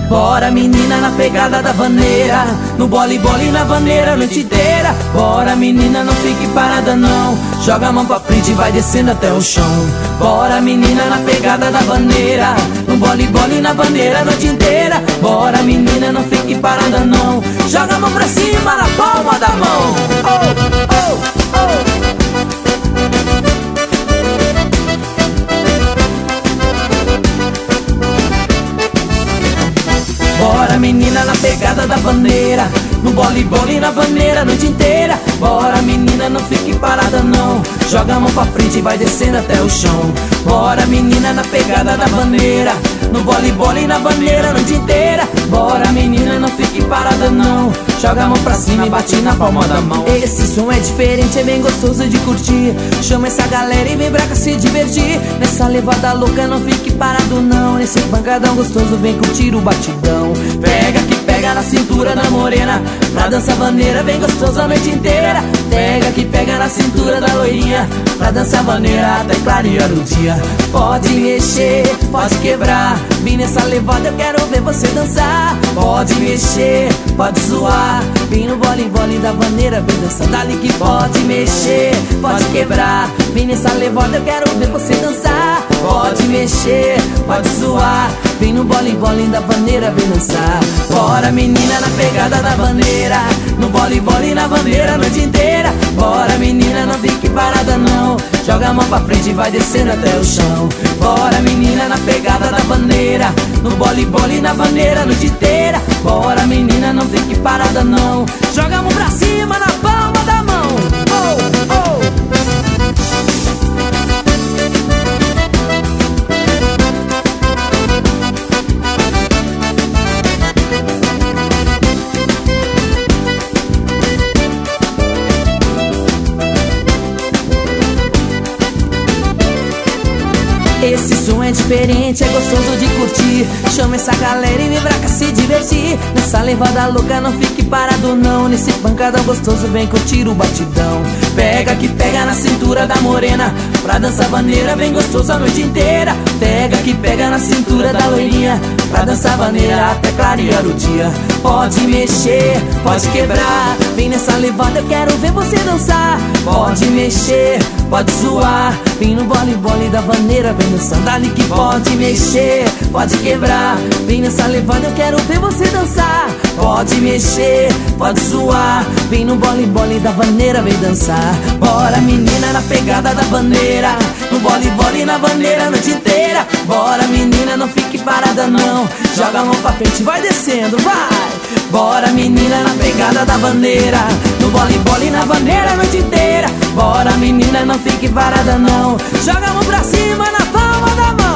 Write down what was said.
Bora menina na pegada da vaneira, no voleibol e na vaneira a noite inteira. Bora menina, não fique parada não, joga a mão pra frente e vai descendo até o chão. Bora menina na pegada da vaneira, no voleibol e na vaneira a noite inteira. Bora menina, não fique parada não, joga a mão pra cima na palma da mão. Oh, oh, oh. Bora menina na pegada da vaneira, no voleibol e na vaneira a noite inteira. Bora menina, não fique parada não, joga a mão pra frente e vai descendo até o chão. Bora menina na pegada da vaneira, no voleibol e na vaneira a noite inteira. Bora menina, não fique parada não, joga a mão pra cima e bate na palma da mão. Esse som é diferente, é bem gostoso de curtir. Chama essa galera e vem pra cá se divertir. Nessa levada louca não fique parado não, nesse pancadão gostoso vem curtir o batidão. Pega que pega na cintura da morena, pra dançar vaneira bem gostoso a noite inteira. Pega que pega na cintura da loirinha, pra dançar vaneira até clarear o dia. Pode mexer, pode quebrar, vem nessa levada eu quero ver você dançar. Pode mexer, pode zoar, vem no voleibol da vaneira, vem dançar. Dali que pode mexer, pode quebrar, vem nessa levada eu quero ver você dançar. Pode mexer, pode zoar, vem no voleibol da vaneira, vem dançar. Bora menina na pegada da vaneira, no voleibol e na vaneira a noite inteira. Bora menina, não fique parada não, joga a mão pra frente e vai descendo até o chão. Bora menina na pegada da vaneira, no voleibol e na vaneira a noite inteira. Bora menina, não fique parada não, joga a mão pra cima na palma da mão. Oh, oh. Esse som é diferente, é gostoso de curtir. Chama essa galera e vem pra cá se divertir. Nessa levada louca não fique parado não, nesse pancadão gostoso vem curtir o batidão. Pega que pega na cintura da morena, pra dançar vaneira bem gostoso a noite inteira. Pega que pega na cintura da loirinha, pra dançar vaneira até clarear o dia. Pode mexer, pode quebrar, vem nessa levada eu quero ver você dançar. Pode mexer, pode zoar, vem no voleibol da vaneira, vem dançar. Dali que pode mexer, pode quebrar, vem nessa levada eu quero ver você dançar. Pode mexer, pode zoar, vem no voleibol da vaneira, vem dançar. Bora menina na pegada da vaneira, no voleibol e na vaneira a noite inteira. Bora menina, não fique parada não, joga a mão pra frente e vai descendo, vai. Bora menina na pegada da vaneira, no voleibol e na vaneira a noite inteira. Bora menina, não fique parada não, joga a mão pra cima na palma da mão.